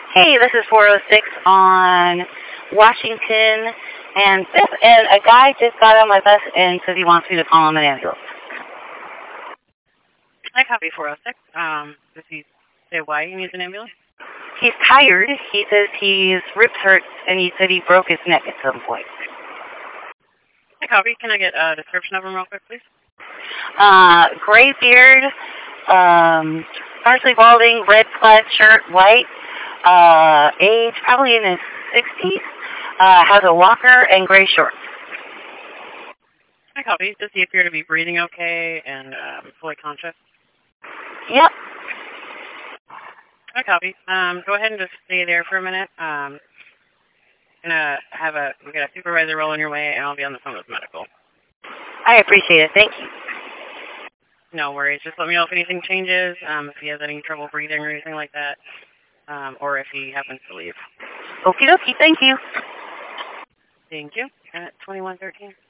Hey, this is 406 on Washington and 5th, and a guy just got on my bus and says he wants me to call him an ambulance. I copy 406. Does he say why he needs an ambulance? He's tired. He says his ribs hurt, and he said he broke his neck at some point. I copy. Can I get a description of him real quick, please? Gray beard, partially balding, red plaid shirt, white, age probably in his 60s, has a walker and gray shorts. I copy. Does he appear to be breathing okay and fully conscious? Yep. I copy. Go ahead and just stay there for a minute. We got a supervisor rolling your way, and I'll be on the phone with medical. I appreciate it. Thank you. No worries. Just let me know if anything changes, if he has any trouble breathing or anything like that, or if he happens to leave. Okie dokie. Thank you. Thank you. At 2113.